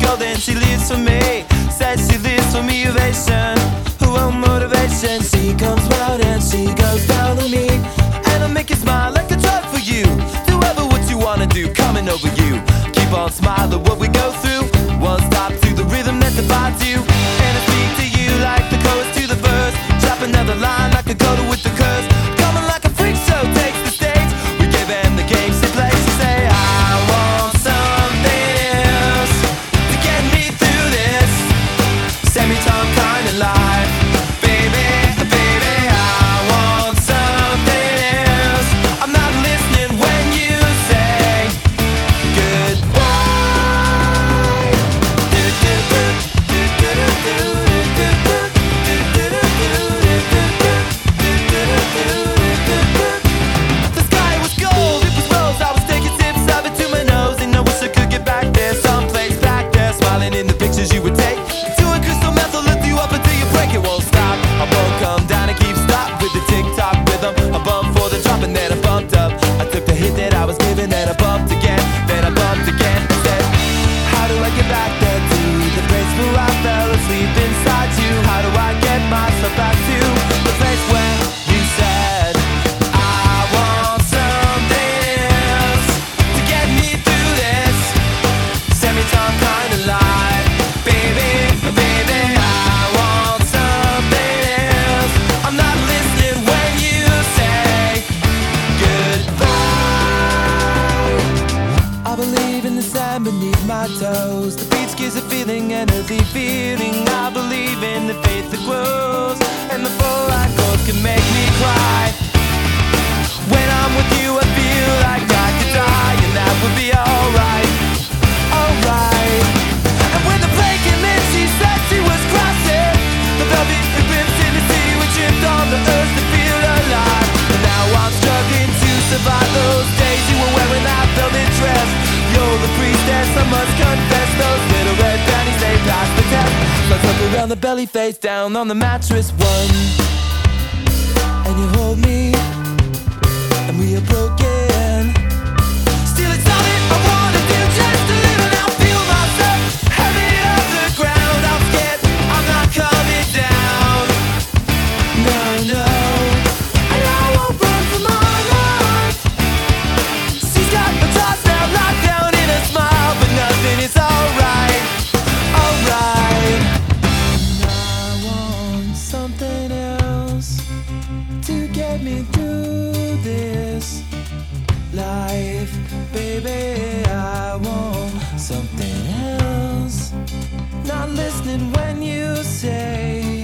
So then she leaves for me, says she leaves for me ovation, oh motivation. She comes round and she goes down on me, and I make you smile like a drug for you. Do ever what you wanna do, coming over you. Keep on smiling what we go through. One stop to the rhythm that divides you, and I speak to you like the chorus to the verse. Drop another line like a coda with the curse. Coming like a freak show takes the stage. We gave them the game she plays. She say I want something else to get me through this semi-tongue kind of life. Baby, baby, I want something else. I'm not listening when you say goodbye. The sky was gold, it was rose. I was taking sips of it to my nose, and I wish I could get back there, someplace back there, smiling in the pictures you would take. Doing crystal meth will lift you up until you break. It won't stop. I won't come down and keep stop with the tick-tock rhythm. I bumped for the drop and then I bumped up. I took the hit that I was given, then I bumped again, then I bumped again. I said, how do I get back there to the place where I fell asleep inside you? How do I get myself back to the place where you said I want something else to get me through this semi-tongue kind of life? Baby, baby, I want something else. I'm not listening when you say goodbye. I believe in the sand beneath my toes. The beach gives a feeling, an earthy feeling. I believe in the faith that grows, and the four-eyed ghost can make me cry. When I'm with you, I feel like I could die, and that would be alright, alright. And when the plane came in, she said she was crossing the velvet ribbons in the sea. We tripped on the earth to feel alive, and now I'm struggling to survive those days you were wearing that velvet dress. You're the priestess, I must confess. Those little red panties, they passed the test. Let's look around the belly, face down on the mattress. One, and you hold me, and we are broken. Still it's all that I wanna do, just to live and I'll feel myself heavy off the ground. I'm scared, I'm not coming down. No, no, and I won't run from my life. She's got the thoughts now locked down in a smile, but nothing is alright, alright. And I want something else to get me through this life. Baby, I want something else. Not listening when you say